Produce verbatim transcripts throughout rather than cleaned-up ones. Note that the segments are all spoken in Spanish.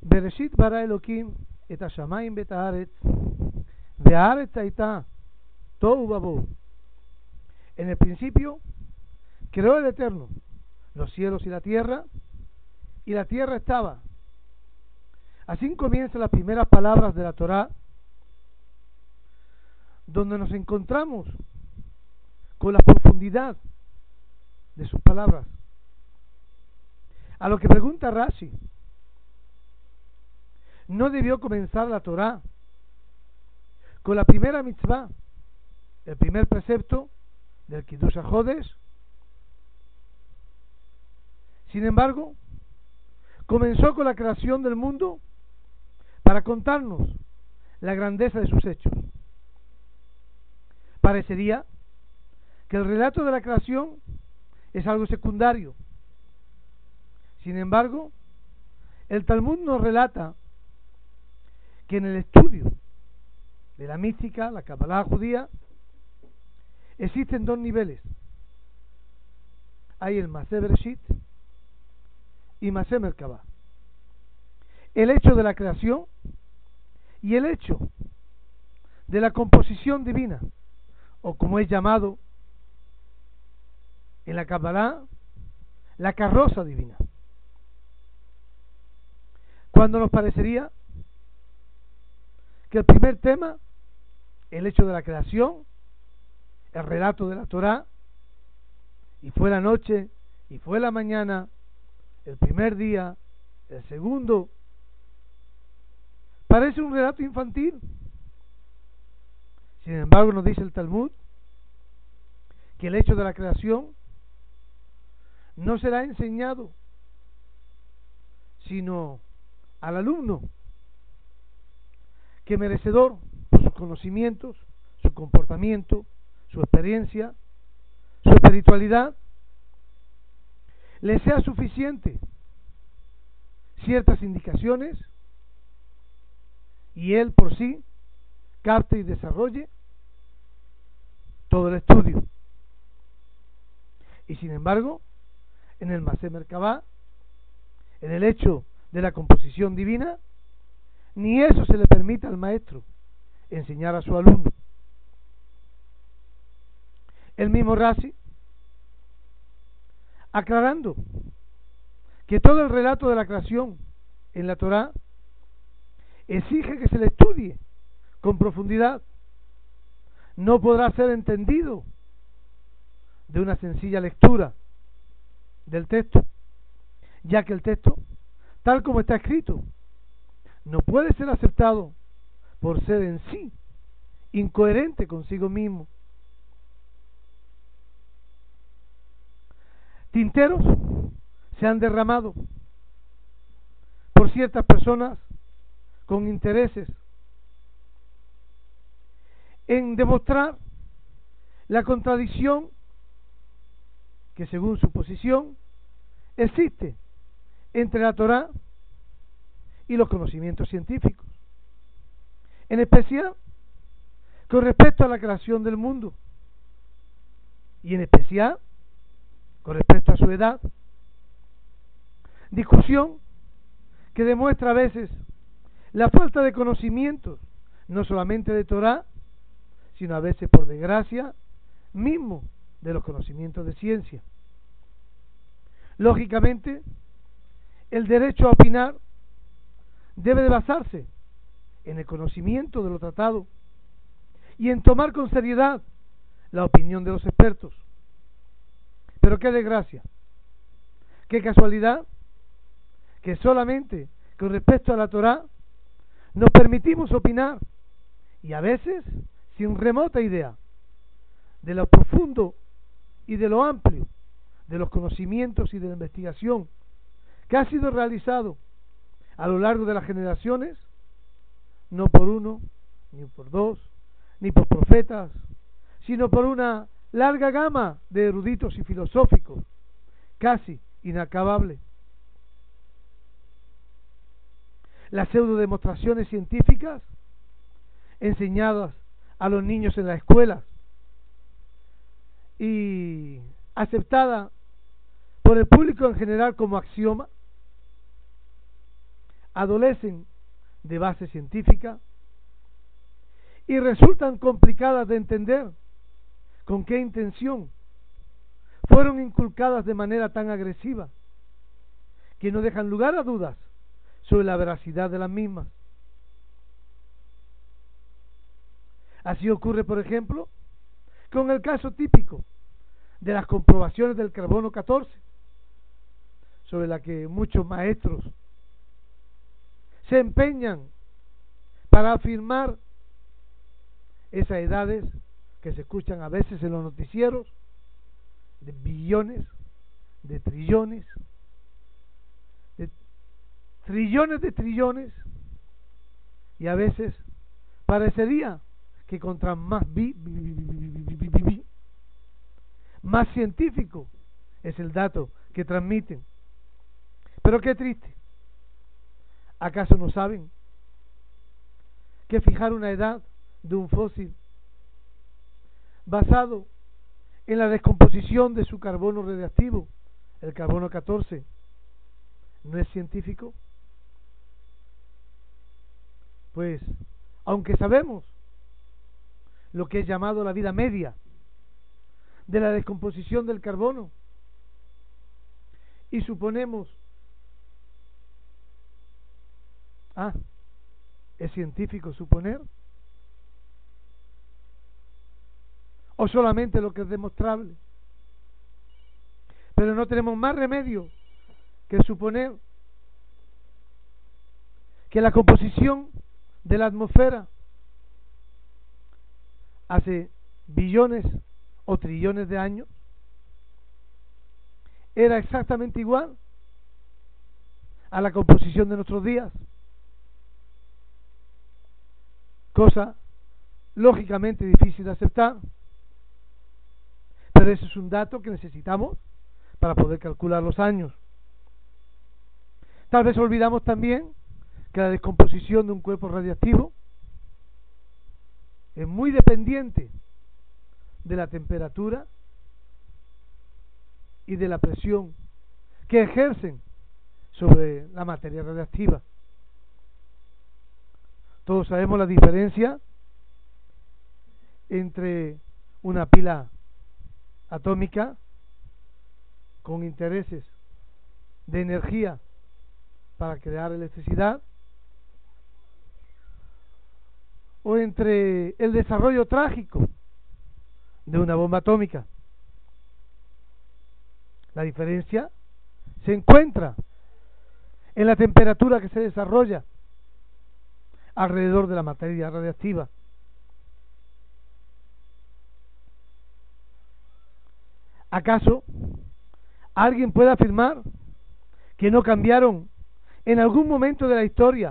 Bereshit bara Elokim et hashamayim bet haaretz, ve'haaretz hayta tohu vabohu. En el principio creó el Eterno los cielos y la tierra, y la tierra estaba. Así comienzan las primeras palabras de la Torá, donde nos encontramos con la profundidad de sus palabras. A lo que pregunta Rashi, ¿no debió comenzar la Torá con la primera mitzvah, el primer precepto del Kiddush HaJodesh? Sin embargo, comenzó con la creación del mundo para contarnos la grandeza de sus hechos. Parecería que el relato de la creación es algo secundario. Sin embargo, el Talmud nos relata que en el estudio de la mística, la Kabbalah judía, existen dos niveles. Hay el Maseh Bereshit y Maseh Merkabah. El hecho de la creación y el hecho de la composición divina, o como es llamado en la Kabbalah, la carroza divina. Cuando nos parecería que el primer tema, el hecho de la creación, el relato de la Torá, y fue la noche, y fue la mañana, el primer día, el segundo, parece un relato infantil. Sin embargo, nos dice el Talmud que el hecho de la creación no será enseñado sino al alumno que, merecedor por sus conocimientos, su comportamiento, su experiencia, su espiritualidad, le sea suficiente ciertas indicaciones y él por sí capte y desarrolle todo el estudio. Y sin embargo, en el Maseh Merkabah, en el hecho de la composición divina, ni eso se le permite al maestro enseñar a su alumno. El mismo Rashi, aclarando que todo el relato de la creación en la Torá exige que se le estudie con profundidad, no podrá ser entendido de una sencilla lectura del texto, ya que el texto, tal como está escrito, no puede ser aceptado por ser en sí incoherente consigo mismo. Tinteros se han derramado por ciertas personas con intereses en demostrar la contradicción que, según su posición, existe entre la Torá y los conocimientos científicos, en especial con respecto a la creación del mundo y en especial con respecto a su edad. Discusión que demuestra a veces la falta de conocimientos, no solamente de Torá, sino a veces, por desgracia, mismo de los conocimientos de ciencia. Lógicamente, el derecho a opinar debe de basarse en el conocimiento de lo tratado y en tomar con seriedad la opinión de los expertos. Pero qué desgracia, qué casualidad, que solamente con respecto a la Torá nos permitimos opinar, y a veces sin remota idea de lo profundo y de lo amplio de los conocimientos y de la investigación que ha sido realizado a lo largo de las generaciones, no por uno, ni por dos, ni por profetas, sino por una larga gama de eruditos y filosóficos, casi inacabable. Las pseudodemostraciones científicas enseñadas a los niños en la escuela y aceptada por el público en general como axioma, adolecen de base científica y resultan complicadas de entender con qué intención fueron inculcadas de manera tan agresiva que no dejan lugar a dudas sobre la veracidad de las mismas. Así ocurre, por ejemplo, con el caso típico de las comprobaciones del carbono catorce, sobre la que muchos maestros se empeñan para afirmar esas edades que se escuchan a veces en los noticieros, de billones, de trillones, de trillones de trillones, y a veces parecería que contra más vi, vi, vi, vi, vi, vi, vi, vi, más científico es el dato que transmiten. Pero qué triste. ¿Acaso no saben que fijar una edad de un fósil basado en la descomposición de su carbono radiactivo, el carbono catorce, no es científico? Pues, aunque sabemos lo que es llamado la vida media de la descomposición del carbono, y suponemos, ah, ¿es científico suponer? ¿O solamente lo que es demostrable? Pero no tenemos más remedio que suponer que la composición de la atmósfera hace billones o trillones de años era exactamente igual a la composición de nuestros días, cosa lógicamente difícil de aceptar, pero ese es un dato que necesitamos para poder calcular los años. Tal vez olvidamos también que la descomposición de un cuerpo radiactivo es muy dependiente de la temperatura y de la presión que ejercen sobre la materia radiactiva. Todos sabemos la diferencia entre una pila atómica con intereses de energía para crear electricidad o entre el desarrollo trágico de una bomba atómica. La diferencia se encuentra en la temperatura que se desarrolla alrededor de la materia radiactiva. ¿Acaso alguien puede afirmar que no cambiaron en algún momento de la historia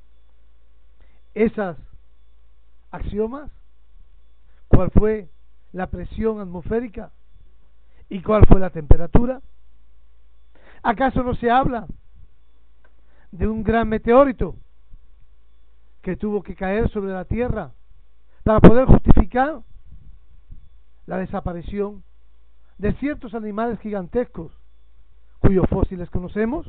esas axiomas? ¿Cuál fue la presión atmosférica y cuál fue la temperatura? ¿Acaso no se habla de un gran meteorito que tuvo que caer sobre la Tierra para poder justificar la desaparición de ciertos animales gigantescos cuyos fósiles conocemos?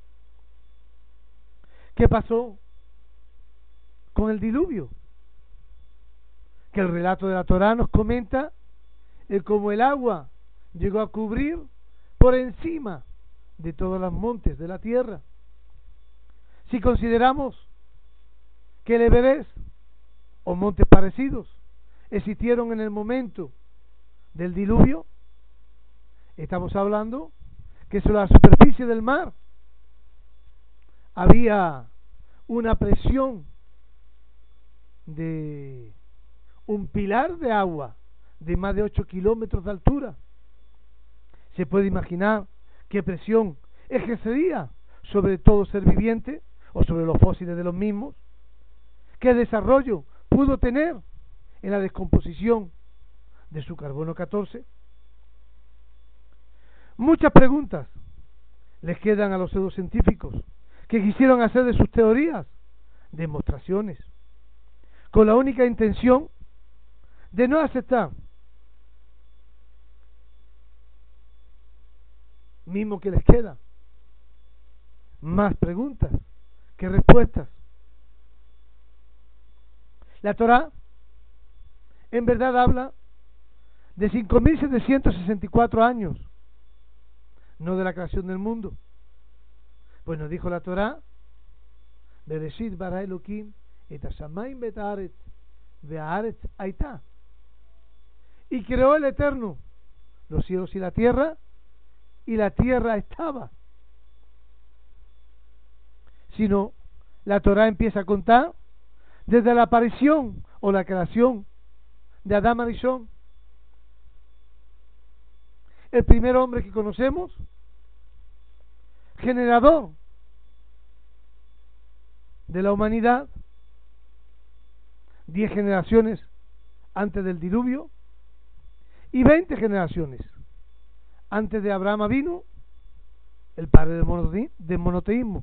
¿Qué pasó con el diluvio? Que el relato de la Torá nos comenta el cómo el agua llegó a cubrir por encima de todos los montes de la tierra. Si consideramos que el Everest o montes parecidos existieron en el momento del diluvio, estamos hablando que sobre la superficie del mar había una presión de un pilar de agua de más de ocho kilómetros de altura. Se puede imaginar qué presión ejercería sobre todo ser viviente o sobre los fósiles de los mismos, qué desarrollo pudo tener en la descomposición de su carbono catorce. Muchas preguntas les quedan a los pseudocientíficos que quisieron hacer de sus teorías demostraciones, con la única intención de no aceptar, mismo que les queda más preguntas que respuestas. La Torá en verdad habla de cinco mil setecientos sesenta y cuatro años, no de la creación del mundo. Pues nos dijo la Torá, Bereshit bara Elokim et hashamayim bet haaretz ve'haaretz hayta, y creó el Eterno los cielos y la tierra, y la tierra estaba. Sino la Torá empieza a contar desde la aparición o la creación de Adán Arishon, el primer hombre que conocemos, generador de la humanidad, diez generaciones antes del diluvio y veinte generaciones antes de Abraham Avinu, el padre del monote- del monoteísmo.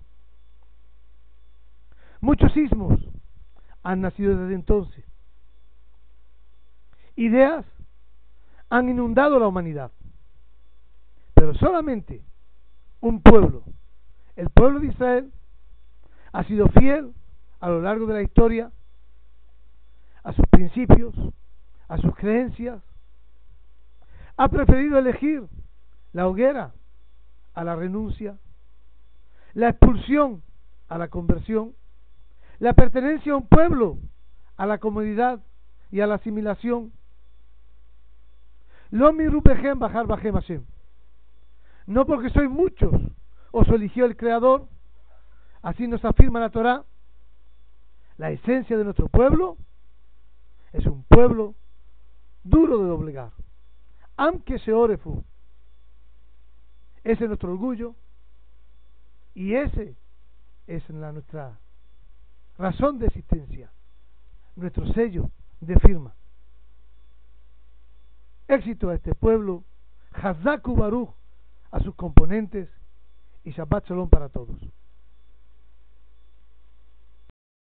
Muchos sismos han nacido desde entonces. Ideas han inundado la humanidad, pero solamente un pueblo, el pueblo de Israel, ha sido fiel a lo largo de la historia a sus principios, a sus creencias, ha preferido elegir la hoguera a la renuncia, la expulsión a la conversión, la pertenencia a un pueblo a la comodidad y a la asimilación. Lo miru behem bajar bajem Hashem. No porque sois muchos os eligió el Creador, así nos afirma la Torá. La esencia de nuestro pueblo es un pueblo duro de doblegar. Am que se orefu. Ese es nuestro orgullo y ese es la, nuestra razón de existencia, nuestro sello de firma. Éxito a este pueblo, Hazaku Baruch a sus componentes y Shabbat Shalom para todos.